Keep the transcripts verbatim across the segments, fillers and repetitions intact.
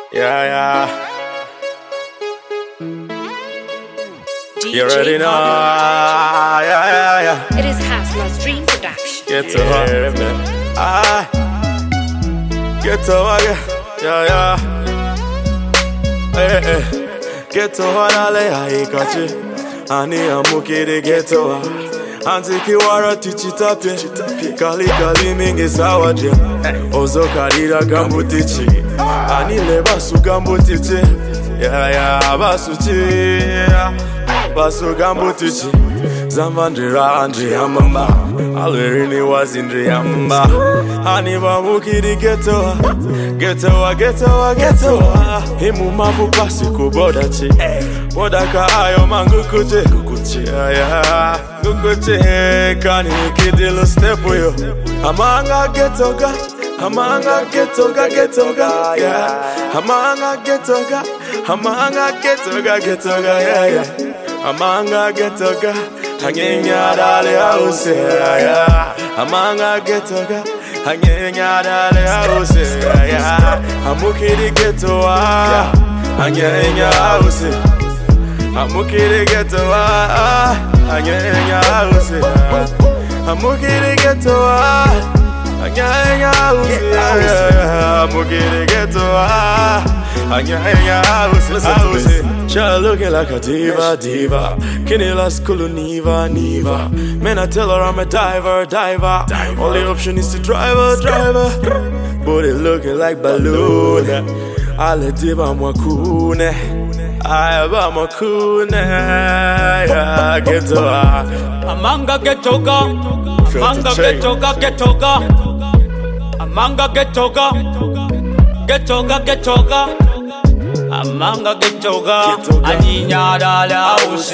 Yeah, yeah. You already know. Yeah, yeah, yeah. It is Hasler's Dream Production. Get to her, man. Ah, get to her, yeah, yeah. Hey, hey. Get to her, dale, I got you. Ani amuki de get to her. Antiki wara tichi tapye. Kali kali mingi sawa je. Ozo karira gambu tichi. Ani le basu gambu tichi. Yeah, yeah, basu chi. Basu gambu tichi. Zamandira Andre Amamba. Alwerini was in the Amba. Haniba Mukidi Getoa. Getoa, Getoa, Getoa. Himu mafu pasiko bodachi. Bodaka ayo mangukuche. Kukuche, yeah. Kukuche, kani kidilo step yo. Amanga Getoga. Amanga Getoga, Getoga, yeah. Amanga Getoga. Amanga Getoga, Getoga, yeah, yeah. Amanga Getoga. Hangenya dale house, yeah. Amanga Getoga. Hangenya dale house, yeah. Amukiri Getoa. Hangenya house. Amukiri Getoa. Hangenya house. Amukiri Getoa. Hangenya house, yeah. Amukiri Getoa. Hangenya house. Child looking like a diva, diva. Kinila school, Niva, Niva. Man, I tell her I'm a diver, diver. diver. Only option is to drive her, driver. Booty looking like balloon. I'll diva mwakune. I have a makune. Yeah, get to her. Amanga Getoga. Amanga Getoga, Getoga. Amanga Getoga. Getoga, Getoga. Amanga Getoga, Aninya dale house.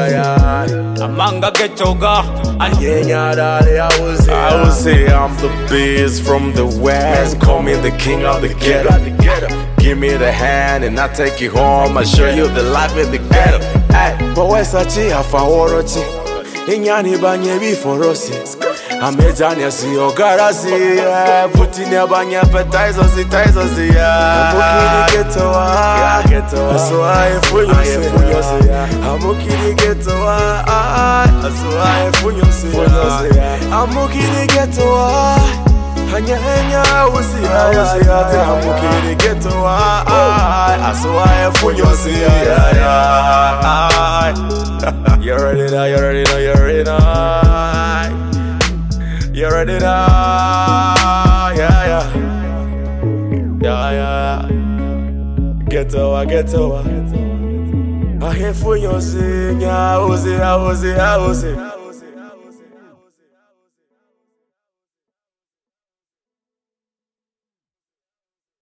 Amanga Getoga, Aninya dale house. I would say I'm the biz from the west. Call me the king of the ghetto. Give me the hand and I'll take you home. I'll show you the life in the ghetto. Hey, but where's Sachi Hafaorochi? Inyani banye biforosi. Amejanya si ogarasi. Putin ya banye appetizer si tizer si. Amukiri Getoa. Aso aye funyo se. Amukiri Getoa. Aso aye funyo se. Amukiri Getoa. Hanya hanya usi usi. Amukiri Getoa. Aso aye funyo se. You already know, you already know, you already know. You already know, yeah, yeah. Yeah, yeah. Getoa, Getoa. I hear for your sing, yeah, Ozzy, Ozzy, Ozzy.